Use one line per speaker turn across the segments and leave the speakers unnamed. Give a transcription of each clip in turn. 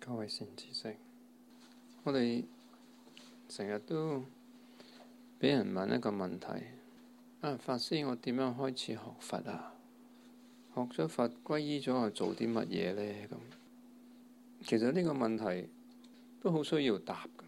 各位善知識，我哋成日都俾人問一個問題：法師，我點樣開始學佛啊？學咗佛皈依咗，我做啲乜嘢呢？咁其實呢個問題都好需要答㗎。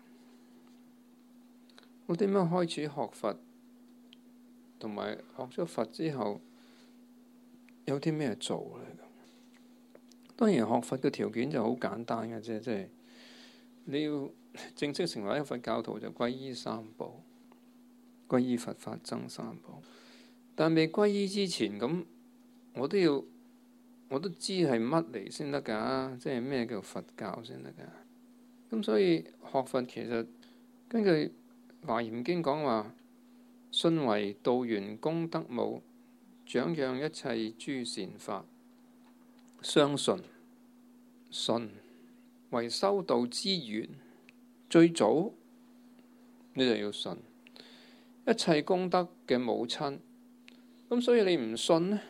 我點樣開始學佛？同埋學咗佛之後有啲咩做呢？當然學佛嘅條件就好簡單嘅啫，即係你要正式成為一個佛教徒就皈依三寶，皈依佛法僧三寶。但未皈依之前，咁我都知係乜嚟先得㗎，即係咩叫佛教先得㗎。咁所以學佛其實根據《華嚴經》講話，信為道源功德母，長養一切諸善法。相信為修道之源，最早你就要信一切功德嘅母親。咁所以你唔信呢，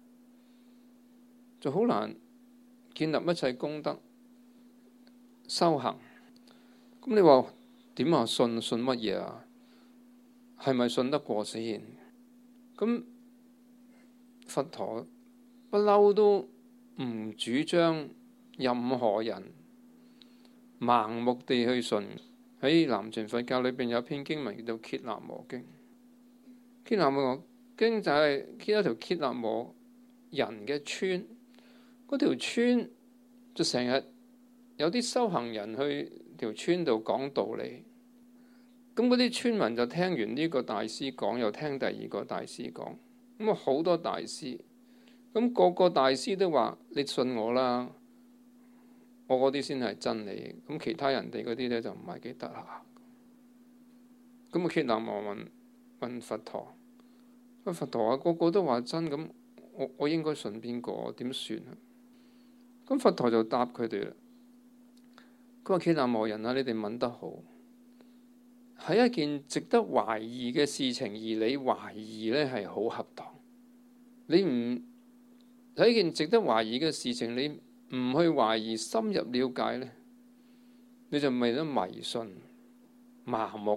就好難建立一切功德修行。咁你話點啊？信乜嘢啊？係咪信得過先？咁佛陀不嬲都唔主張任何人盲目地去信。喺南傳佛教裏邊有篇經文叫做《羯那磨經》。羯那磨經就係揭一條羯那磨人嘅村，嗰條村就成日有啲修行人去條村度講道理。咁嗰啲村民就聽完呢個大師講，又聽第二個大師講，咁啊好多大師。咁個個大師都話：你信我啦，我嗰啲先係真理。咁其他人哋嗰啲咧就唔係幾得下。咁啊，羯那磨問佛陀：佛陀啊，個個都話真，咁我應該信邊個？我點算啊？咁佛陀就答佢哋啦。佢話：羯那磨人啊，你哋問得好，係一件值得懷疑嘅事情，而你懷疑呢係好恰當。你唔係一件值得懷疑嘅事情，你唔去懷疑、深入了解呢，你就未得迷信、麻木，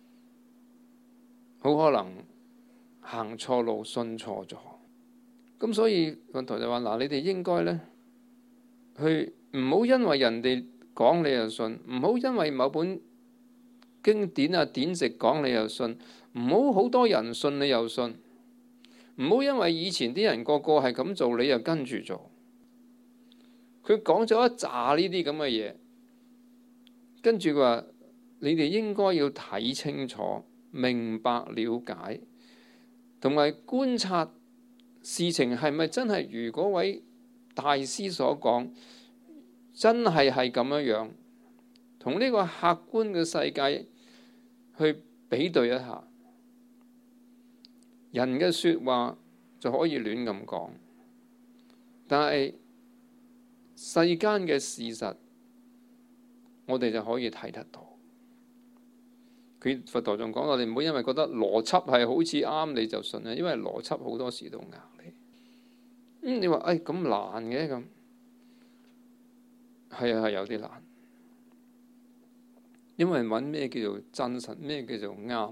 好可能行錯路、信錯咗。咁所以佛陀就話：嗱，你哋應該呢，去唔好因為人哋講你就信，唔好因為某本經典啊典籍講你又信，唔好好多人信你又信。唔好因為以前啲人個個係咁做，你又跟住做。佢講咗一紮呢啲咁嘅嘢，跟住佢話：你哋應該要睇清楚、明白、了解，同埋觀察事情係咪真係如嗰位大師所講，真係咁樣樣，同呢個客觀嘅世界去比對一下。人嘅說話就可以亂咁講，但係世間嘅事實，我哋就可以睇得到。佛陀仲講：我哋唔好因為覺得邏輯係好似啱你就信啊，因為邏輯好多時都呃你。你話咁難嘅咁，係有啲難，因為揾咩叫做真實，咩叫做啱，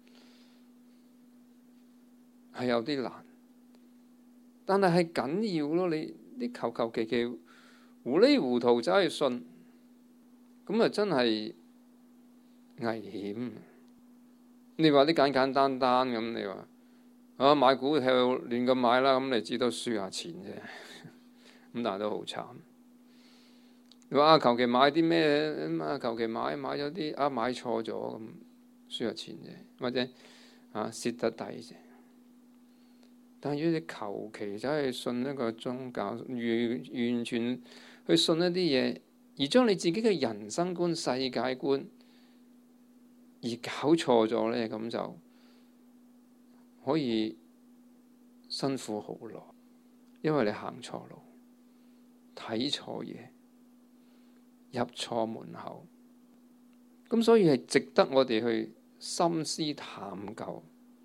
係有啲難，但係緊要咯。你啲求其糊裡糊塗走去信，咁啊真係危險。你話啲簡單咁，你話買股票亂咁買啦，咁你知都輸下錢啫。咁但係都好慘。你話求其買啲咩？求其買咗啲買錯咗咁，輸下錢啫，或者蝕得抵啫。但係如果你求其走去信一個宗教，完全去信一啲嘢，而將你自己嘅人生觀、世界觀而搞錯咗呢，咁就可以辛苦好耐，因為你行錯路、睇錯嘢、入錯門口。咁所以係值得我哋去深思探究。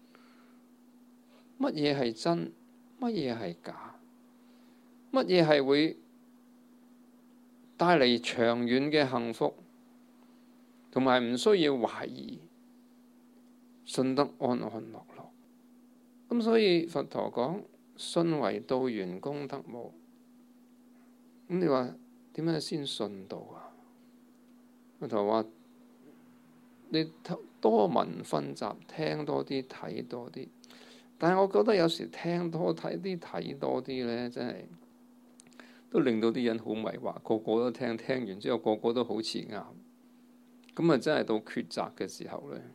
乜嘢係真？乜嘢係假？乜嘢係會帶嚟長遠嘅幸福，同埋唔需要懷疑，信得安安樂樂。咁所以佛陀講信為道源，功德無。咁你話點樣先信道啊？佛陀話你多聞熏習，聽多啲，睇多啲。但係我覺得有時聽多睇啲，睇多啲呢，真係都令到啲人好迷惑，個個都聽，聽完之後個個都好似啱。咁啊，真係到抉擇嘅時候呢，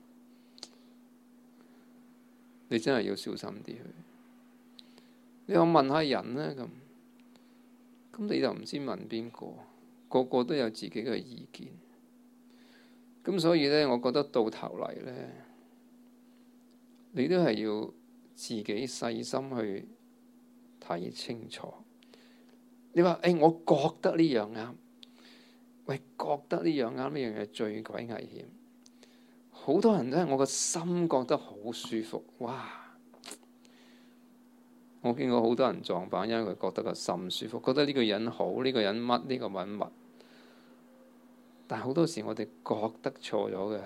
你真係要小心啲去。你話問下人呢，咁你就唔知問邊個，個個都有自己嘅意見。咁所以呢，我覺得到頭嚟呢，你都係要自己細心去睇清楚。你話我覺得呢樣啱，喂，覺得呢樣啱，呢樣嘢最鬼危險。好多人都係我個心覺得好舒服，哇！我見過好多人撞板，因為佢覺得個心舒服，覺得呢個人好，呢個人乜，呢個揾乜。但係好多時我哋覺得錯咗嘅。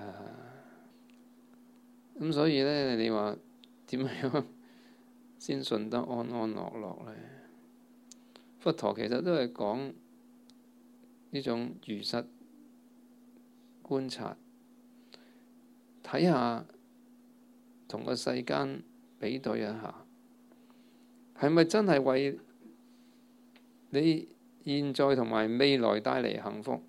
咁所以呢，你話點樣先信得安安樂樂呢？佛陀其實都係講呢種如實觀察，睇下同個世間比對一下，係咪真係為你現在同埋未來帶嚟幸福？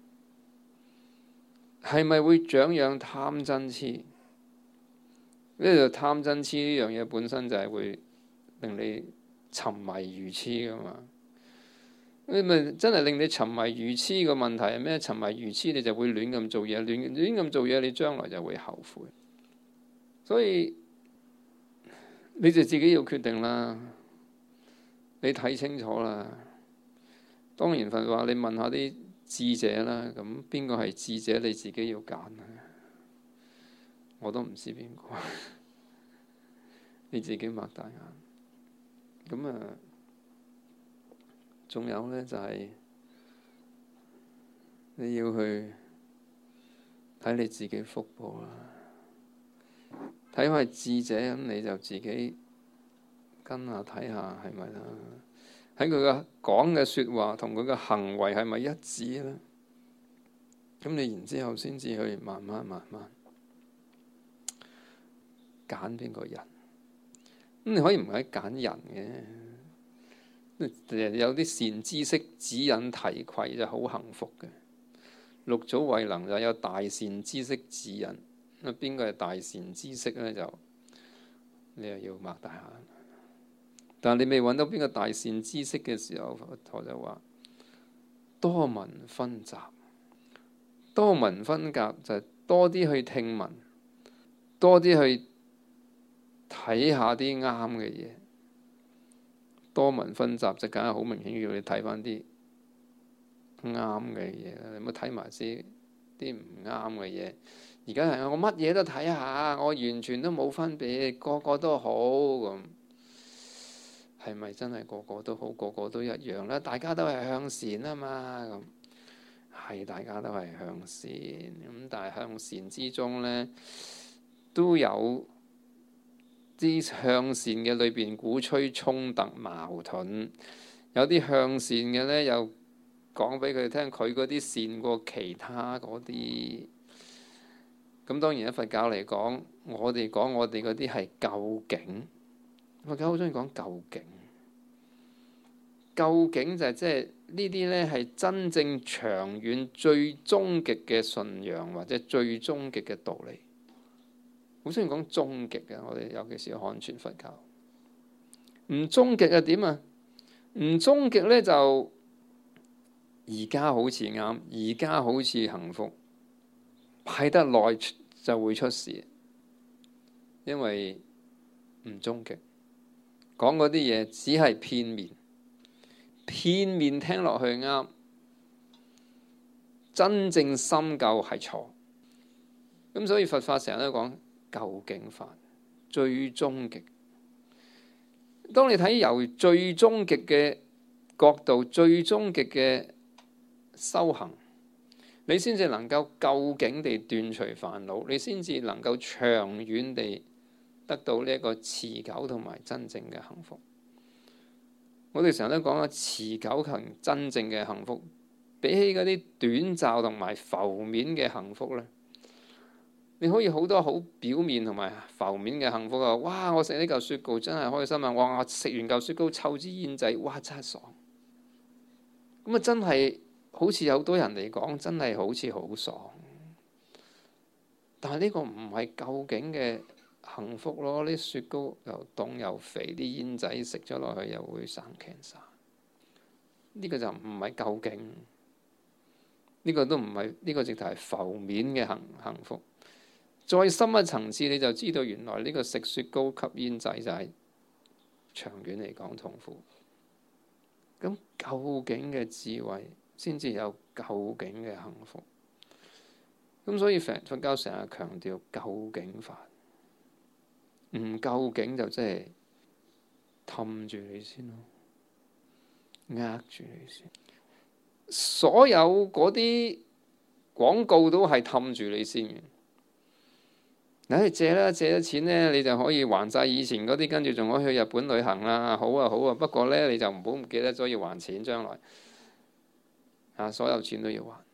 係咪會長養貪嗔痴？呢度貪嗔痴呢樣嘢本身就係會令你沉迷愚痴噶嘛。你咪真係令你沉迷愚痴嘅問題係咩？沉迷愚痴你就會亂咁做嘢，亂咁做嘢，你將來就會後悔。所以你就自己要決定啦，你睇清楚啦。當然佛話你問下啲智者啦，咁邊個係智者你自己要揀啊。我都唔知邊個，你自己擘大眼。咁啊，仲有呢，就係你要去睇你自己福報啦。睇下係智者，咁你就自己跟下睇下係咪啦。喺佢嘅講嘅説話同佢嘅行為係咪一致咧？咁你然之後先至去慢慢揀邊個人。咁你可以唔係揀人嘅，有啲善知識指引提攜就好幸福嘅。六祖慧能就有大善知識指引。咁邊個係大善知識呢？就你又要擘大眼。但係你未揾到邊個大善知識嘅時候，佛陀就話多聞熏習。多聞熏習就係多啲去聽聞，多啲去睇下啲啱嘅嘢。多聞熏習就梗係好明顯要你睇翻啲啱嘅嘢啦，你唔好睇埋啲唔啱嘅嘢。而家係我乜嘢都睇下，我完全都冇分別，個個都好咁。係咪真係個個都好，個個都一樣咧？大家都係向善啊嘛，咁係大家都係向善咁，但係向善之中呢，都有啲向善嘅裏邊鼓吹衝突矛盾，有啲向善嘅呢，又講俾佢聽，佢嗰啲善過其他嗰啲。咁當然喺佛教嚟講，我哋講我哋嗰啲係究竟。佛教好中意講究竟，究竟就係即係呢啲呢係真正長遠最終極嘅信仰或者最終極嘅道理。好中意講終極嘅，我哋尤其是漢傳佛教。唔終極係點啊？唔終極呢就而家好似啱，而家好似幸福，擺得耐就會出事，因為唔終極。講嗰啲嘢只係片面，片面聽落去啱，真正深究係錯。咁所以佛法成日都講究竟法，最終極。當你睇由最終極嘅角度、最終極嘅修行，你先至能夠究竟地斷除煩惱，你先至能夠長遠地得到呢一個持久同埋真正嘅幸福。我哋成日都講啊，持久同真正嘅幸福，比起嗰啲短暫同埋浮面嘅幸福咧，你可以好多好表面同埋浮面嘅幸福啊！哇！我食呢嚿雪糕真係開心啊！哇！我食完嚿雪糕抽支煙仔，哇！真係爽。咁啊，真係好似有好多人嚟講，真係好似好爽。但係呢個唔係究竟嘅幸福咯。啲雪糕又凍又肥，啲煙仔食咗落去又會生 cancer。呢個就唔係究竟，呢個都唔係，呢個直頭係浮面嘅幸福。再深一層次，你就知道原來呢個食雪糕吸煙仔就係長遠嚟講痛苦。咁究竟嘅智慧先至有究竟嘅幸福。咁所以佛教成日強調究竟法，唔究竟就即係氹住你先咯，呃住你先。所有嗰啲廣告都係氹住你先嘅。你借啦，借咗錢咧，你就可以還晒以前嗰啲，跟住仲可以去日本旅行啦。好啊，好啊，不過咧你就唔好唔記得咗要還錢，將來啊，所有錢都要還。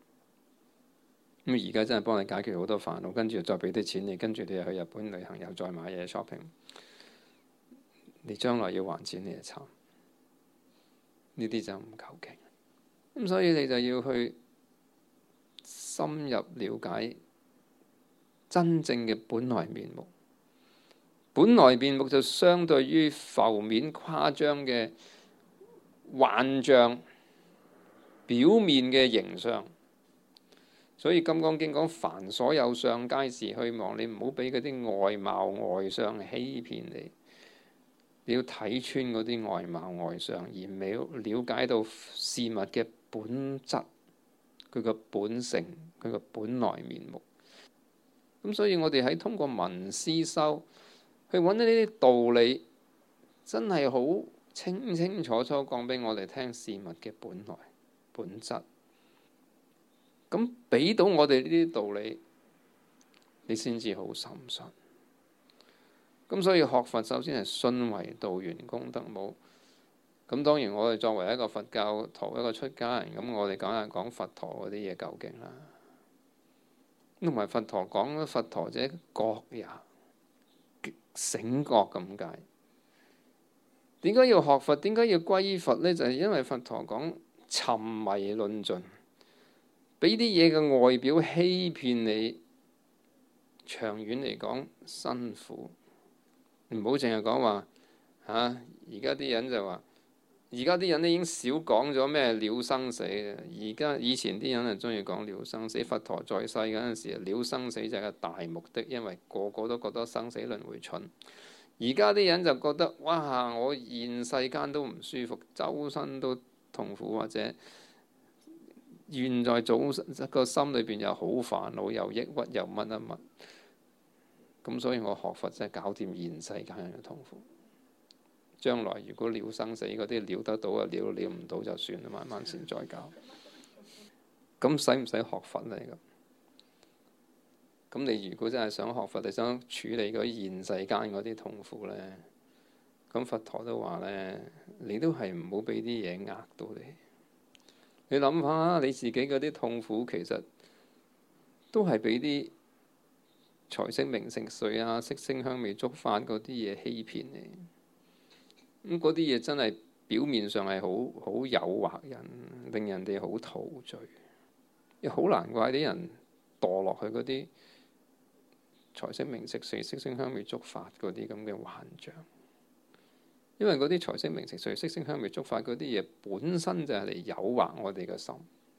咁而家真係幫你解決好多煩惱，跟住再俾啲錢你，跟住你又去日本旅行，又再買嘢 shopping。你將來要還錢，你就慘。呢啲就唔求其。咁所以你就要去深入了解真正嘅本來面目。本來面目就相對於浮面誇張嘅幻象，表面嘅形象。所以《金剛經》講凡所有相，皆是虛妄。你唔好俾嗰啲外貌外相欺騙你。你要睇穿嗰啲外貌外相，而未了解到事物嘅本質，佢個本性，佢個本來面目。咁所以我哋喺通過聞思修去揾呢啲道理，真係好清清楚楚講俾我哋聽事物嘅本來本質。咁俾到我哋呢啲道理，你先至好深信。咁所以學佛首先係信為道源，功德母。咁當然我哋作為一個佛教徒，一個出家人，咁我哋梗係講佛陀嗰啲嘢究竟啦。同埋佛陀講佛陀者覺也，醒覺咁解。點解要學佛？點解要歸依佛呢？就係因為佛陀講沉迷論盡，俾啲嘢嘅外表欺騙你，長遠嚟講辛苦。唔好淨係講話嚇，而家啲人就話，而家啲人咧已經少講咗咩了生死嘅。而家以前啲人係中意講了生死。佛陀在世嗰陣時，了生死就係個大目的，因為個個都覺得生死輪迴蠢。而家啲人就覺得哇，我現世間都唔舒服，周身都痛苦，或者現在早個心裏邊又好煩惱，又抑鬱，又乜乜乜。咁所以我學佛即係搞掂現世間人嘅痛苦。將來如果了生死嗰啲了得到啊，了唔到就算啦，慢慢先再搞。咁使唔使學佛嚟㗎？咁你如果真係想學佛，你想處理嗰啲現世間嗰啲痛苦呢？咁佛陀都話呢，你都係唔好俾啲嘢呃到你。你諗下你自己嗰啲痛苦，其實都係俾啲財色名食睡啊、色聲香味觸法嗰啲嘢欺騙你。咁嗰啲嘢真係表面上係好誘惑人，令人哋好陶醉。又好難怪啲人墮落去嗰啲財色名食睡、色聲香味觸法嗰啲咁嘅幻象。因為嗰啲財色名食睡、色聲香味觸法嗰啲嘢本身就係嚟誘惑我哋嘅心。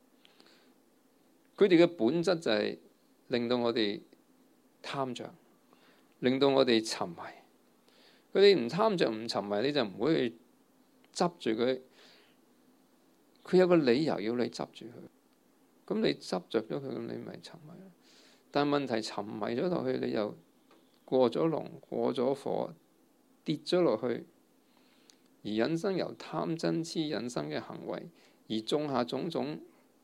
佢哋嘅本質就係令到我哋貪着，令到我哋沉迷。佢哋唔貪着唔沉迷，你就唔會去執住佢。佢有個理由要你執住佢，咁你執着咗佢，咁你咪沉迷。但係問題沉迷咗落去，你又過咗龍、過咗火，跌咗落去，而引生由貪嗔痴引生嘅行為，而種下種種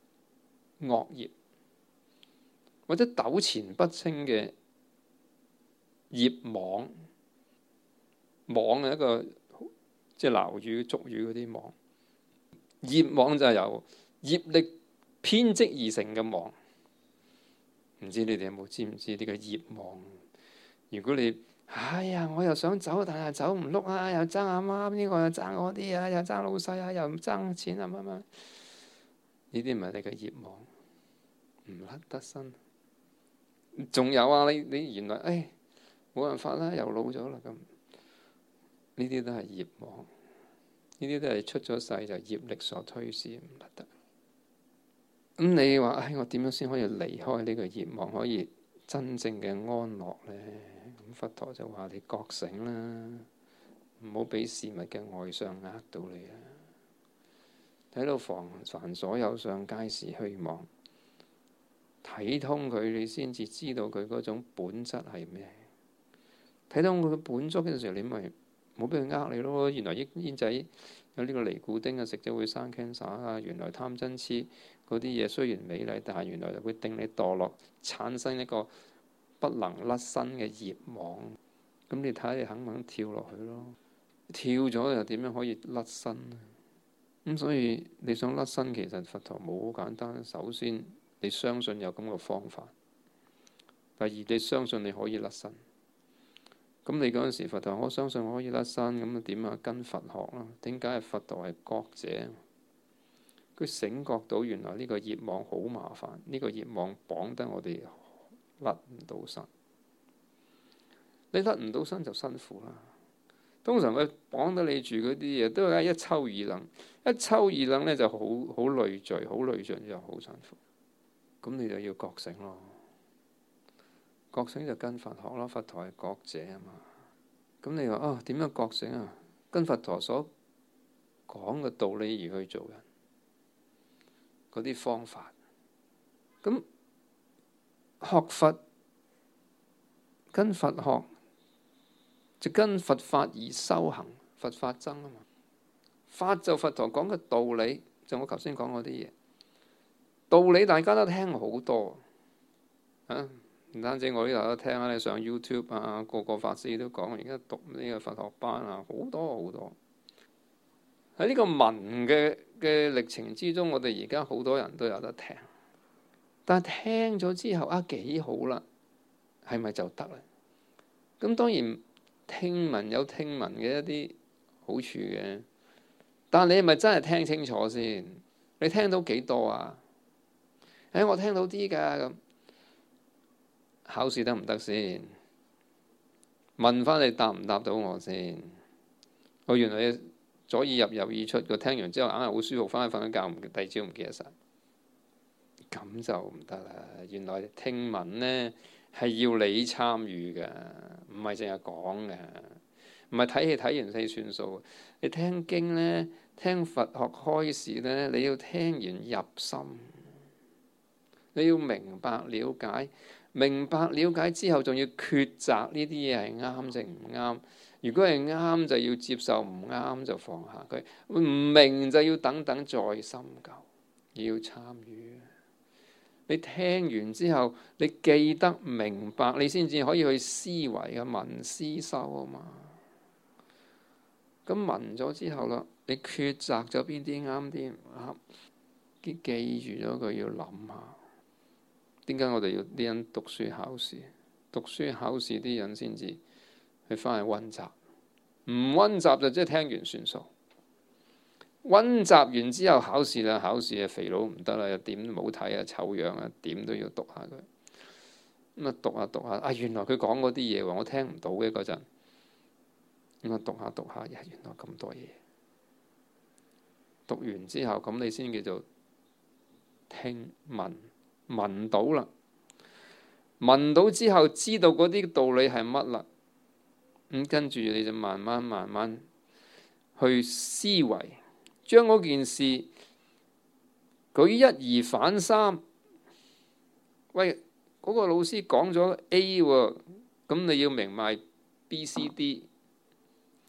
惡業，或者糾纏不清嘅業網。網係一個即係撈魚捉魚嗰啲網，業網就係由業力編織而成嘅網。唔知你哋有冇知唔知呢個業網？如果你哎呀，我又想走，但係走唔碌啊，又爭阿媽，呢個又爭我啲啊，又爭老細啊，又唔爭錢啊，乜乜，呢啲唔係你嘅業網，唔甩得身。仲有啊，你原來冇辦法啦，又老咗啦咁，呢啲都係業網，呢啲都係出咗世就業力所推使，唔甩得。咁你話我點樣先可以離開呢個業網，可以真正嘅安樂呢？咁佛陀就話你覺醒啦，唔好俾事物嘅外相呃到你啊！睇到凡所有相皆是虛妄，睇通佢，你先至知道佢嗰種本質係咩。睇通佢嘅本質嘅時候，你咪冇俾佢呃你咯。原來煙仔有呢個尼古丁啊，食咗會生 cancer 啊。原來貪嗔痴嗰啲嘢雖然美麗，但係原來就會令你墮落，產生一個不能甩身嘅業網。咁你睇下你肯唔肯跳落去咯？跳咗又點樣可以甩身呢？咁所以你想甩身，其實佛陀冇好簡單。首先你相信有咁個方法，第二你相信你可以甩身。咁你嗰陣時佛陀，我相信我可以甩身，咁啊點啊？跟佛學啦。點解佛陀係覺者？佢醒覺到原來呢個業網好麻煩，呢個業網綁得我哋甩唔到身。你甩唔到身就辛苦啦。通常佢綁得你住嗰啲嘢都係一抽二楞，一抽二楞呢就好累贅，好累贅又好辛苦。咁你就要覺醒咯。覺醒就跟佛學咯，佛陀係覺者啊嘛。咁你話點樣覺醒啊？跟佛陀所講嘅道理而去做人，嗰啲方法。咁學佛跟佛學就跟佛法而修行，佛法僧啊嘛。法就佛陀講嘅道理，就我頭先講嗰啲嘢。道理大家都聽好多啊。唔單止我呢度都聽啊，你上 YouTube 啊，個個法師都講，而家讀呢個佛學班啊，好多好多。喺呢個文嘅歷程之中，我哋而家好多人都有得聽，但係聽咗之後幾好啦，係咪就得咧？咁當然聽聞有聽聞嘅一啲好處嘅，但係你係咪真係聽清楚先？你聽到幾多啊？我聽到啲㗎咁。考試得唔得先？問翻你答唔答到我先？我原來你左耳入右耳出，個聽完之後硬係好舒服，翻去瞓咗覺，第二朝唔記得晒，咁就唔得啦。原來聽聞呢係要你參與嘅，唔係淨係講嘅，唔係睇戲睇完四算數。你聽經呢，聽佛學開示呢，你要聽完入心，你要明白了解。明白了解之後，仲要抉擇呢啲嘢係啱定唔啱。如果係啱，就要接受；唔啱就放下佢。唔明就要等等再深究，要參與。你聽完之後，你記得明白，你先至可以去思維嘅聞思修啊嘛。咁聞咗之後啦，你抉擇咗邊啲啱啲唔啱，記住咗佢，要諗下。點解我哋要啲人讀書考試？讀書考試啲人先至去翻去溫習，唔溫習就即係聽完算數。溫習完之後考試啦，考試肥佬唔得啦，又點都冇睇啊，醜樣啊，點都要讀下佢。咁讀下讀下，原來佢講嗰啲嘢我聽唔到嘅嗰陣，咁啊讀下讀下，原來咁多嘢。讀完之後，咁你先叫做聽聞到啦，聞到之後知道嗰啲道理係乜啦，咁跟住你就慢慢去思維，將嗰件事舉一而反三。喂，嗰個老師講咗 A 喎，咁你要明白 B、C、D。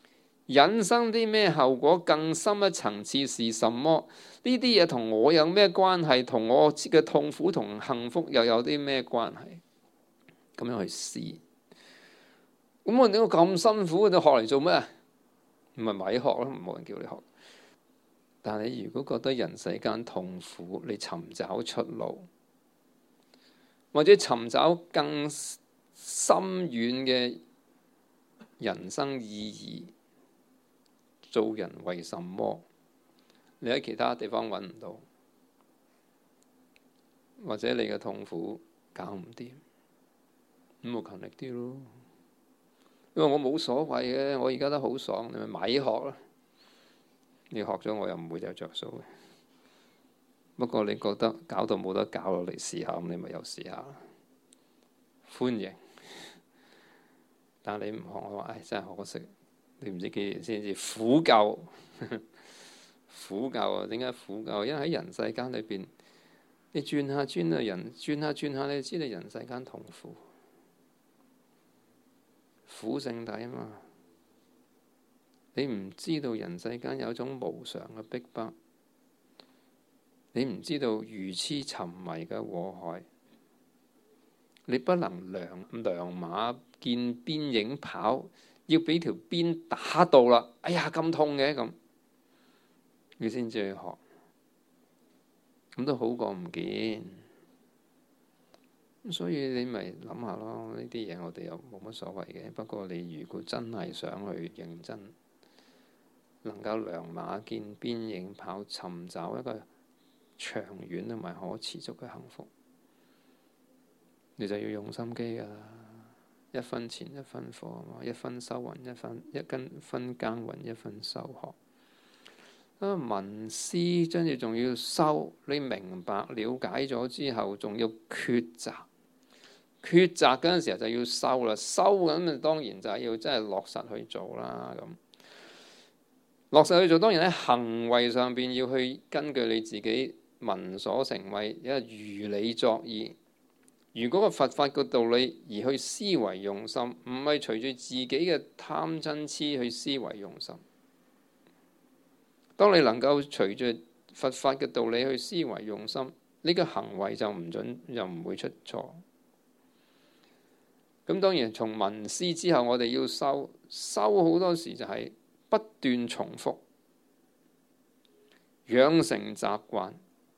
引生啲咩後果？更深一層次是什麼？呢啲嘢同我有咩關係？同我嘅痛苦同幸福又有啲咩關係？咁樣去試。咁我點解咁辛苦？你學嚟做咩？唔係咪學咯？冇人叫你學。但係你如果覺得人世間痛苦，你尋找出路，或者尋找更深遠嘅人生意義，做人為什麼？你喺其他地方揾唔到，或者你嘅痛苦搞唔掂，咁我勤力啲咯。因為我冇所謂嘅，我而家都好爽，你咪學啦。你學咗我又唔會有着數嘅。不過你覺得搞到冇得搞落嚟試下，咁你咪又試下。歡迎。但你唔學，我話唉，真係可惜。你唔知幾年先至苦救。苦救啊？點解苦救？因為喺人世間裏邊，你轉下轉下人，轉下轉下，你就知道人世間痛苦，苦聖體啊嘛。你唔知道人世間有一種無常嘅逼迫，你唔知道愚痴沉迷嘅禍害，你不能良馬見鞭影跑，要俾條鞭打到啦，哎呀咁痛嘅咁，你先至去學，咁都好過唔見。所以你咪諗下咯，呢啲嘢我哋又冇乜所謂嘅。不過你如果真係想去認真，能夠良馬見鞭影跑，尋找一個長遠同埋可持續嘅幸福，你就要用心機㗎啦。一分錢一分貨，一分收穫一分耕耘一分收穫。聞思跟住仲要修，你明白了解咗之後，仲要抉擇。抉擇嗰陣時候就要修啦，修咁當然就係要真係落實去做啦。咁落實去做，當然喺行為上邊要去根據你自己聞所成為，因為如理作意。如果個佛法個道理而去思維用心，唔係隨住自己嘅貪嗔痴去思維用心。當你能夠隨住佛法嘅道理去思維用心，呢個行為就唔會出錯。咁當然從聞思之後，我哋要修好多時就係不斷重複，養成習慣。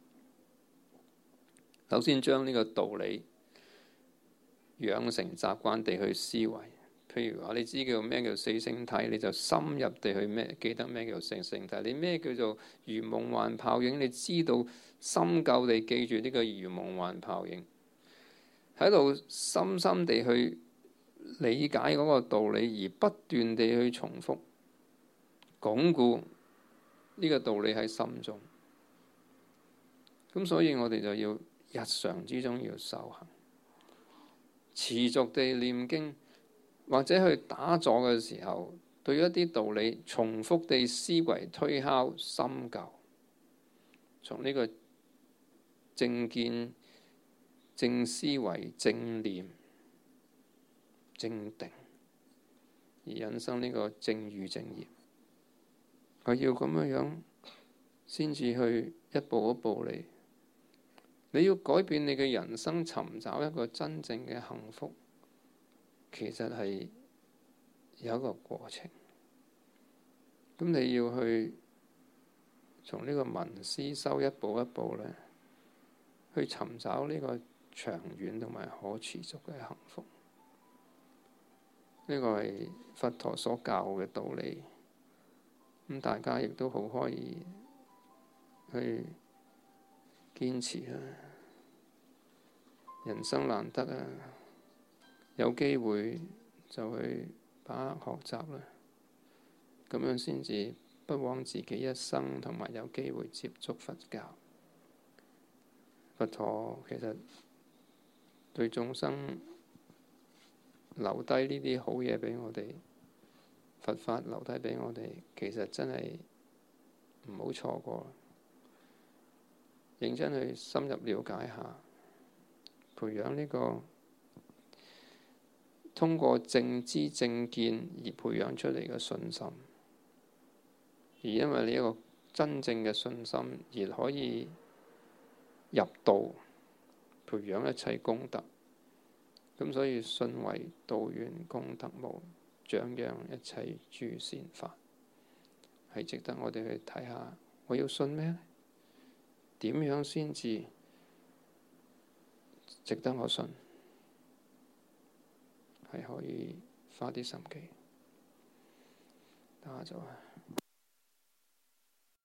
首先將呢個道理養成習慣地去思維。譬如話你知叫咩叫四聖體，你就深入地去記得咩叫四聖體。你咩叫做如夢幻泡影，你知道深究地記住呢個如夢幻泡影，喺度深深地去理解嗰個道理，而不斷地去重複鞏固呢個道理喺心中。咁所以我哋就要日常之中要修行，持續地念經，或者去打坐嘅時候，對一啲道理重複地思維推敲深究，從呢個正見、正思維、正念、正定，而引生呢個正語正業。佢要咁樣先至去一步一步嚟。你要改變你嘅人生，尋找一個真正嘅幸福，其實係有一個過程。咁你要去從呢個聞思修一步一步咧，去尋找呢個長遠同埋可持續嘅幸福。呢個係佛陀所教嘅道理。咁大家亦都好可以去堅持啊！人生難得啊，有機會就去把握學習啦。咁樣先至不枉自己一生，同埋有機會接觸佛教。佛陀其實對眾生留低呢啲好嘢俾我哋，佛法留低俾我哋，其實真係唔好錯過。認真去深入了解下，培養呢個通過正知正見而培養出嚟嘅信心。 而因為呢一個真正嘅信心，而可以入道培養一切功德。咁所以信為道源，功德無，長養一切諸善法，係值得我哋去睇下。我要信咩呢？點樣先至值得我信？係可以花啲心機。打咗啊！